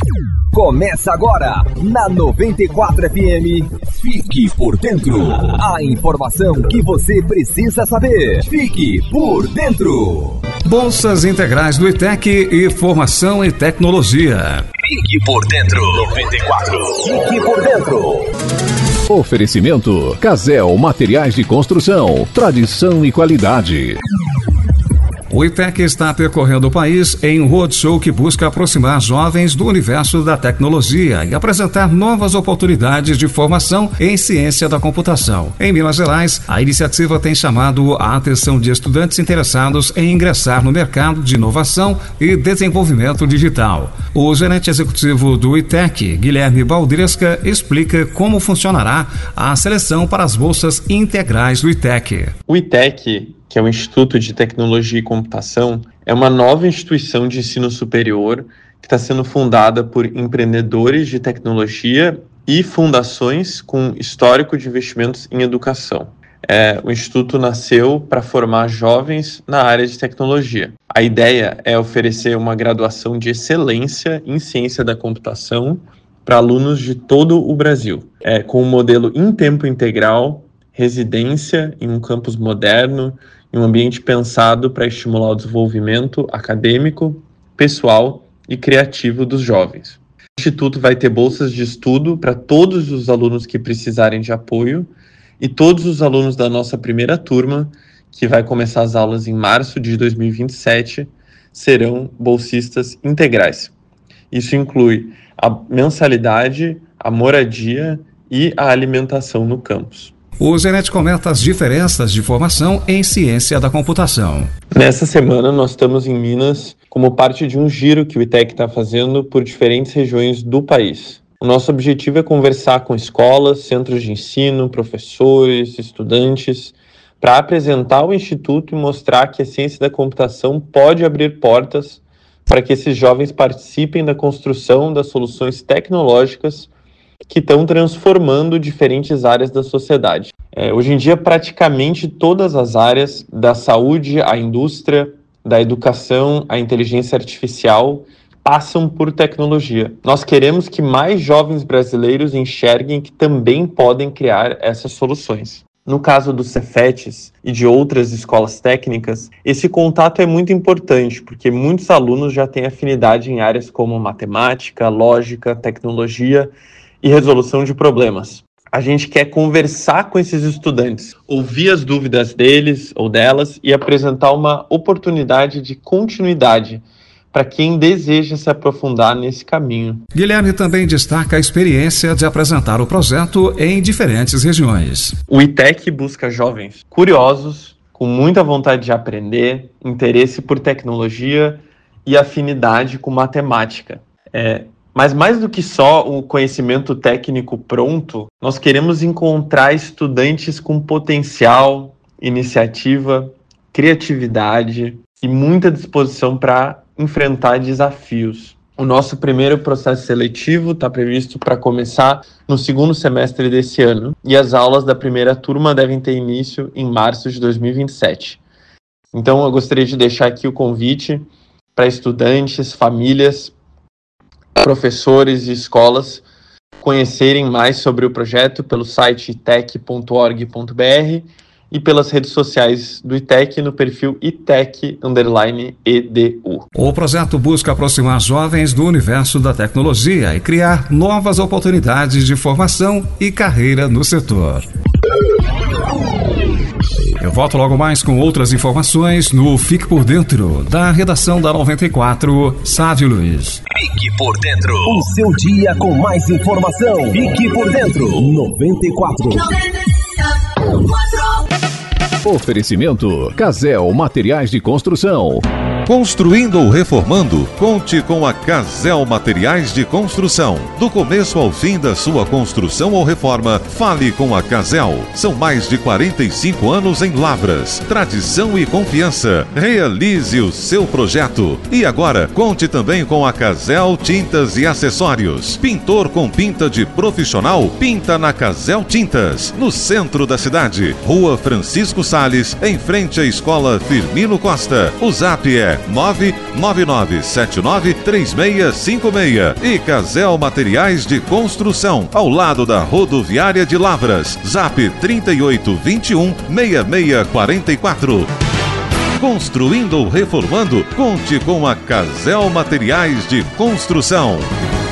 Começa agora, na 94 FM, Fique por Dentro. A informação que você precisa saber. Fique por Dentro. Bolsas integrais do ITEC e formação em tecnologia. Fique por Dentro. 94. Fique por Dentro. Oferecimento: Casel Materiais de Construção. Tradição e qualidade. O ITEC está percorrendo o país em um roadshow que busca aproximar jovens do universo da tecnologia e apresentar novas oportunidades de formação em ciência da computação. Em Minas Gerais, a iniciativa tem chamado a atenção de estudantes interessados em ingressar no mercado de inovação e desenvolvimento digital. O gerente executivo do ITEC, Guilherme Baldresca, explica como funcionará a seleção para as bolsas integrais do ITEC. O ITEC, que é o Instituto de Tecnologia e Computação, é uma nova instituição de ensino superior que está sendo fundada por empreendedores de tecnologia e fundações com histórico de investimentos em educação. O Instituto nasceu para formar jovens na área de tecnologia. A ideia é oferecer uma graduação de excelência em ciência da computação para alunos de todo o Brasil, com um modelo em tempo integral, residência em um campus moderno, em um ambiente pensado para estimular o desenvolvimento acadêmico, pessoal e criativo dos jovens. O Instituto vai ter bolsas de estudo para todos os alunos que precisarem de apoio e todos os alunos da nossa primeira turma, que vai começar as aulas em março de 2027, serão bolsistas integrais. Isso inclui a mensalidade, a moradia e a alimentação no campus. O gerente comenta as diferenças de formação em ciência da computação. Nessa semana, nós estamos em Minas como parte de um giro que o ITEC está fazendo por diferentes regiões do país. O nosso objetivo é conversar com escolas, centros de ensino, professores, estudantes, para apresentar o Instituto e mostrar que a ciência da computação pode abrir portas para que esses jovens participem da construção das soluções tecnológicas que estão transformando diferentes áreas da sociedade. Hoje em dia, praticamente todas as áreas, da saúde à indústria, da educação à inteligência artificial, passam por tecnologia. Nós queremos que mais jovens brasileiros enxerguem que também podem criar essas soluções. No caso dos Cefetes e de outras escolas técnicas, esse contato é muito importante, porque muitos alunos já têm afinidade em áreas como matemática, lógica, tecnologia e resolução de problemas. A gente quer conversar com esses estudantes, ouvir as dúvidas deles ou delas e apresentar uma oportunidade de continuidade para quem deseja se aprofundar nesse caminho. Guilherme também destaca a experiência de apresentar o projeto em diferentes regiões. O ITEC busca jovens curiosos, com muita vontade de aprender, interesse por tecnologia e afinidade com matemática. Mas mais do que só o conhecimento técnico pronto, nós queremos encontrar estudantes com potencial, iniciativa, criatividade e muita disposição para enfrentar desafios. O nosso primeiro processo seletivo está previsto para começar no segundo semestre desse ano e as aulas da primeira turma devem ter início em março de 2027. Então eu gostaria de deixar aqui o convite para estudantes, famílias, professores e escolas conhecerem mais sobre o projeto pelo site itec.org.br e pelas redes sociais do ITEC no perfil ITEC_EDU. O projeto busca aproximar jovens do universo da tecnologia e criar novas oportunidades de formação e carreira no setor. Eu volto logo mais com outras informações no Fique por Dentro, da redação da 94, Sávio Luiz. Fique por Dentro. O seu dia com mais informação. Fique por Dentro. 94. Oferecimento: Casel Materiais de Construção. Construindo ou reformando? Conte com a Casel Materiais de Construção. Do começo ao fim da sua construção ou reforma, fale com a Casel. São mais de 45 anos em Lavras. Tradição e confiança. Realize o seu projeto. E agora, conte também com a Casel Tintas e Acessórios. Pintor com pinta de profissional? Pinta na Casel Tintas. No centro da cidade. Rua Francisco Salles, em frente à Escola Firmino Costa. O zap é Tatuapé, 999793656. E Casel Materiais de Construção, ao lado da rodoviária de Lavras. Zap 3821-6644. Construindo ou reformando, conte com a Casel Materiais de Construção.